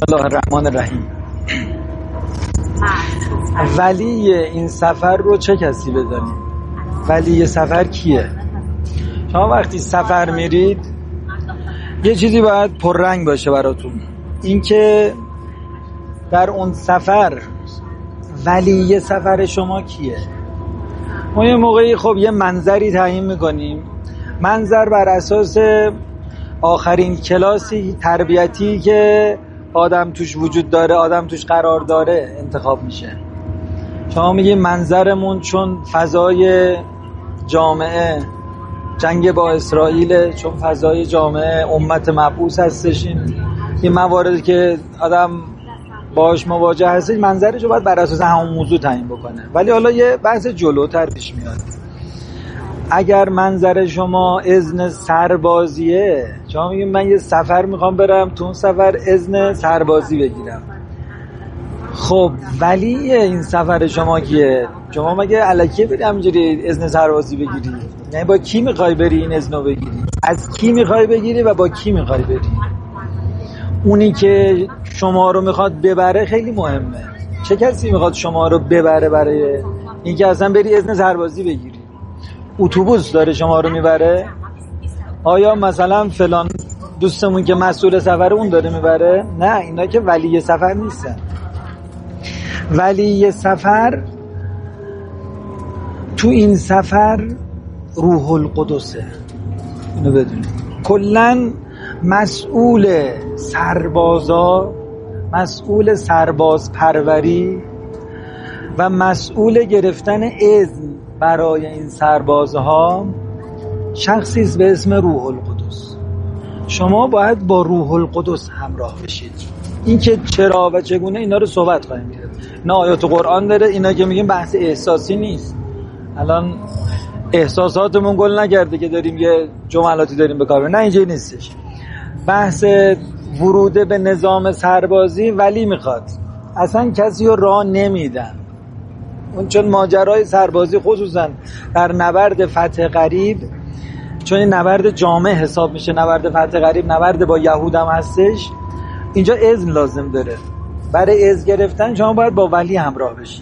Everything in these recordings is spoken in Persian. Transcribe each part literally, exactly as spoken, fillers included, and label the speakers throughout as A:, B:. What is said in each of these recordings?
A: الله الرحمن الرحیم. ولی این سفر رو چه کسی بدانیم؟ ولی سفر کیه؟ شما وقتی سفر میرید یه چیزی باید پررنگ باشه براتون، اینکه در اون سفر ولی سفر شما کیه. ما یه موقعی خب یه منظری تعیین میکنیم، منظر بر اساس آخرین کلاسی تربیتی که آدم توش وجود داره، آدم توش قرار داره انتخاب میشه. شما میگی منظرمون چون فضای جامعه جنگ با اسرائیل، چون فضای جامعه امت مبعوث هستش، این این مواردی که آدم باش مواجه هستش، منظرش رو باید بر اساس همون موضوع تعیین بکنه. ولی حالا یه بحث جلوتر پیش میاد. اگر منظر شما اذن سربازیه، شما میگید من یه سفر میخوام برم، تو اون سفر اذن سربازی بگیرم، خب ولی این سفر شما کیه؟ شما مگه الکی بری همینجوری اذن سربازی بگیری؟ نه، با کی میخوای بری این اذنو بگیری؟ از کی میخوای بگیری و با کی میخوای بری؟ اونی که شما رو میخواد ببره خیلی مهمه. چه کسی میخواد شما رو ببره برای اینکه اصلا بری اذن سربازی بگیری؟ اتوبوس داره شما رو میبره؟ آیا مثلا فلان دوستمون که مسئول سفر اون داره میبره؟ نه، اینا که ولی سفر نیستن. ولی سفر تو این سفر روح القدسه، اینو بدونید. کلن مسئول سربازا، مسئول سرباز پروری و مسئول گرفتن اذن برای این سربازها شخصی است به اسم روح القدس. شما باید با روح القدس همراه بشید. این که چرا و چگونه اینا رو صحبت خواهیم کرد. نه آیات قرآن داره، اینا که میگیم بحث احساسی نیست. الان احساساتمون گل نکرده که داریم یه جملاتی داریم به کار، نه اینجوری نیستش. بحث ورود به نظام سربازی ولی میخواد، اصلا کسی رو راه نمیدن. اون چون ماجرای سربازی خصوصا در نبرد فتح قریب، چون این نبرد جامع حساب میشه، نبرد فتح قریب نبرد با یهود هم هستش، اینجا اذن لازم داره. برای اذن گرفتن شما باید با ولی همراه بشید.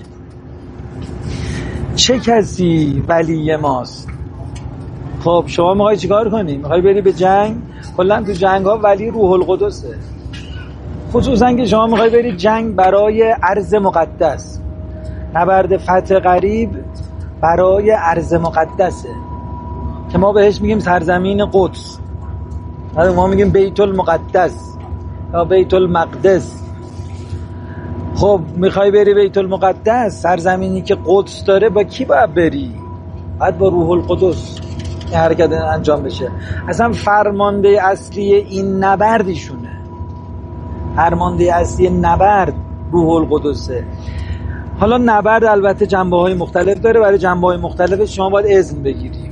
A: چه کسی ولی ماست؟ خب شما میخوای چیکار کنی؟ میخوای بری به جنگ؟ کلا تو جنگ ها ولی روح القدسه. خصوصا که شما میخوای بری جنگ برای ارض مقدس. نبرد فتح قریب برای ارض مقدسه که ما بهش میگیم سرزمین قدس، ما میگیم بیت المقدس یا بیت المقدس. خب میخوای بری بیت المقدس، سرزمینی که قدس داره، با کی باید بری؟ باید با روح القدس این حرکت انجام بشه. اصلا فرمانده اصلی این نبرد ایشونه، فرمانده اصلی نبرد روح القدسه. حالا نبرد البته جنبه های مختلف داره، برای جنبه های مختلف شما باید اذن بگیری.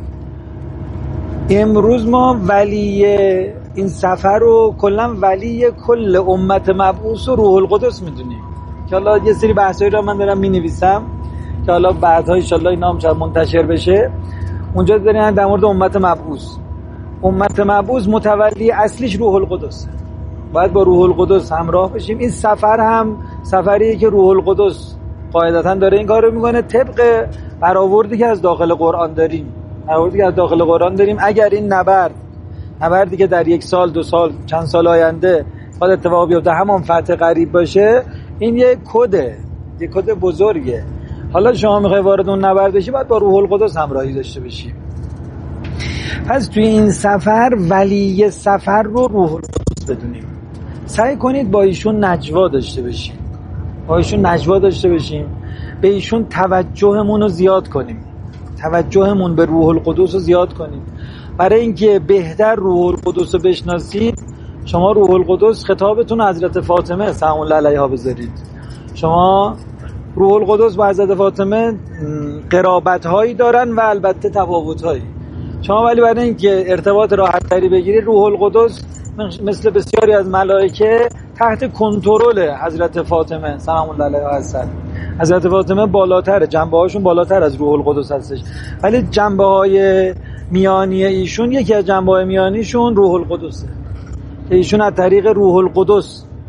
A: امروز ما ولی این سفر رو کلا ولی کل امت مبعوث و روح القدس میدونیم که حالا یه سری بحثایی رو من دارم مینویسم که حالا بعدها ان شاء الله اینا هم شاید منتشر بشه. اونجا داریم در مورد امت مبعوث. امت مبعوث متولی اصلیش روح القدسه، باید با روح القدس همراه بشیم. این سفر هم سفریه که روح القدس قاعدتاً داره این کار رو میکنه، طبق برآوردی که از داخل قرآن داریم. برآوردی که از داخل قرآن داریم، اگر این نبرد نبردی که در یک سال، دو سال، چند سال آینده باید اتفاق بیفته، همون فتح قریب باشه، این یک کده، یک کد بزرگه. حالا شما میخوای وارد اون نبرد بشی، باید با روح القدس همراهی داشته بشی. پس توی این سفر ولی سفر رو روح القدس بدونیم. سعی کنید با ایشون نجوا داشته بشیم، با ایشون نجوا داشته بشیم، به ایشون توجهمون رو زیاد کنیم، توجهمون به روح القدس رو زیاد کنیم. برای اینکه بهتر روح القدس رو بشناسید، شما روح القدس خطابتون حضرت فاطمه سلام الله علیها بذارید. شما روح القدس با حضرت فاطمه قرابت هایی دارن و البته تفاوت هایی. شما ولی برای اینکه ارتباط راحت تری بگیرید، روح القدس مثل بسیاری از ملائکه تحت کنترل حضرت فاطمه سلام الله علیها هستند. حضرت فاطمه بالاتره، جنبه هاشون بالاتر از روح القدس هستش، ولی جنبه های میانی ایشون، یکی از جنبه های میانیشون روح القدسه که ایشون از طریق روح القدس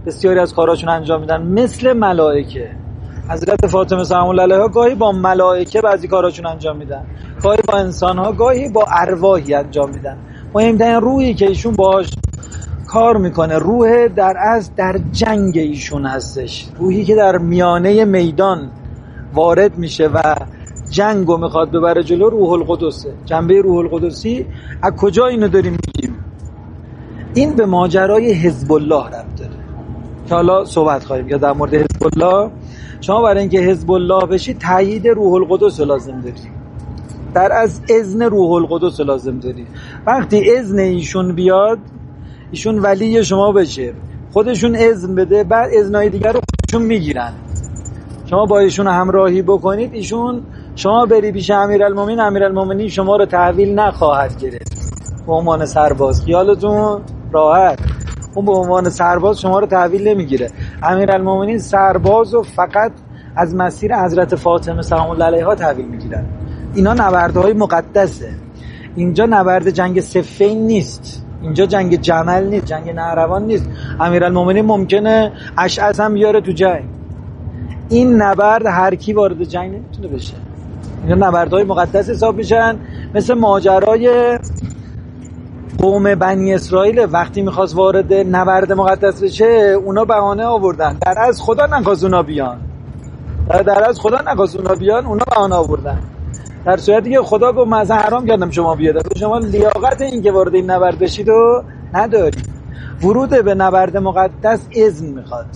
A: بسیاری از کاراشون انجام میدن، مثل ملائکه. حضرت فاطمه سلام الله علیها گاهی با ملائکه بعضی کاراشون انجام میدن، گاهی با انسان‌ها، گاهی با ارواحی انجام میدن. مهمترین روحی که ایشون باهاش کار میکنه روح در از در جنگ ایشون هستش، روحی که در میانه میدان وارد میشه و جنگو میخواد ببره جلو، روح القدسه. جنبه روح القدسی از کجا اینو داریم میگیم؟ این به ماجرای حزب الله ربط داره که حالا صحبت خواهیم یا در مورد حزب الله. شما برای اینکه حزب الله بشی تایید روح القدس لازم داری، در از اذن روح القدس لازم داری. وقتی اذن ایشون بیاد، ایشون ولی شما بشه، خودشون اذن بده، بعد اذنای دیگر رو خودشون میگیرن. شما با ایشون همراهی بکنید، ایشون شما بری پیش امیرالمومنین، امیرالمومنین شما رو تحویل نخواهد گرفت به عنوان سرباز. خیالتون راحت، اون به عنوان سرباز شما رو تحویل نمیگیره. امیرالمومنین سرباز و فقط از مسیر حضرت فاطمه سلام الله علیها تحویل میگیرن. اینا نبردهای مقدسه. اینجا نبرد جنگ صفین نیست، اینجا جنگ جمل نیست، جنگ نهروان نیست. امیرالمومنین ممکنه اشعث هم بیاره تو جنگ. این نبرد هر کی وارد جنگ نمیتونه بشه. اینا نبردهای مقدس حساب میشن، مثل ماجرای قوم بنی اسرائیل وقتی میخواست وارد نبرد مقدس بشه، اونا بهانه آوردن، در از خدا نخواست اونا بیان، در از خدا نخواست اونا بیان، اونا بهانه آوردن. در صورتی که خدا گفت من اصلا حرام کردم شما بیاد، شما لیاقت این که وارد این نبرد بشید و ندارید. ورود به نبرد مقدس اذن میخواد،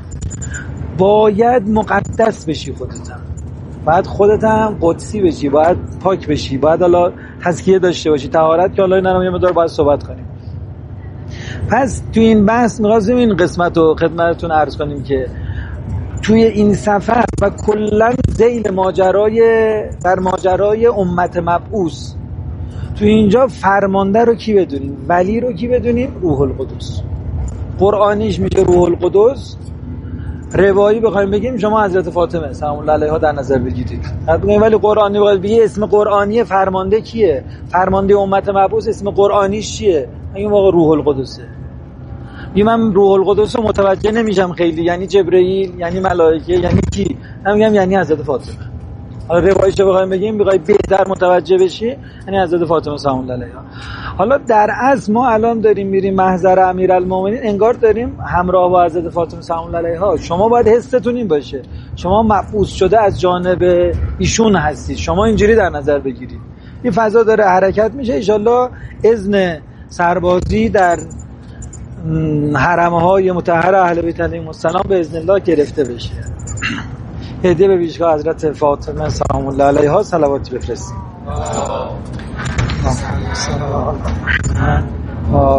A: باید مقدس بشی خودت هم، باید خودت هم قدسی بشی، باید پاک بشی، باید حالا تزکیه داشته باشی، طهارت، که حالا اینا رو یه مقدار باید صحبت کنیم. پس تو این بحث می‌خواستیم این قسمت رو خدمتتون عرض کنیم که توی این سفر و کلا ذیل ماجرای بر ماجرای امت مبعوث، توی اینجا فرمانده رو کی بدونیم؟ ولی رو کی بدونیم؟ روح القدس. قرآنیش میشه روح القدس، روایی بخوایم بگیم شما حضرت فاطمه سلام الله علیها در نظر بگیرید. ولی قرآنی بخواید بگید اسم قرآنی فرمانده کیه؟ فرمانده امت مبعوث اسم قرآنیش چیه؟ این واقع روح القدسه. من روح القدس رو متوجه نمیشم خیلی، یعنی جبرئیل، یعنی ملائکه، یعنی کی؟ من میگم یعنی حضرت فاطمه. حالا روایش رو بخوایم بگیم بخوای بهتر متوجه بشی، یعنی حضرت فاطمه سلام الله علیها. حالا در اصل ما الان داریم میریم محضر امیرالمومنین، انگار داریم همراه با حضرت فاطمه سلام الله علیها. شما باید حستون این باشه، شما مبعوث شده از جانب ایشون هستید، شما اینجوری در نظر بگیرید. این فضا داره حرکت میشه، ان شاءالله اذن سربازی در حرم‌های مطهر اهل بیت علیهم السلام به اذن الله گرفته بشه. هدیه به پیشگاه حضرت فاطمه سلام الله علیها صلواتی بفرستیم.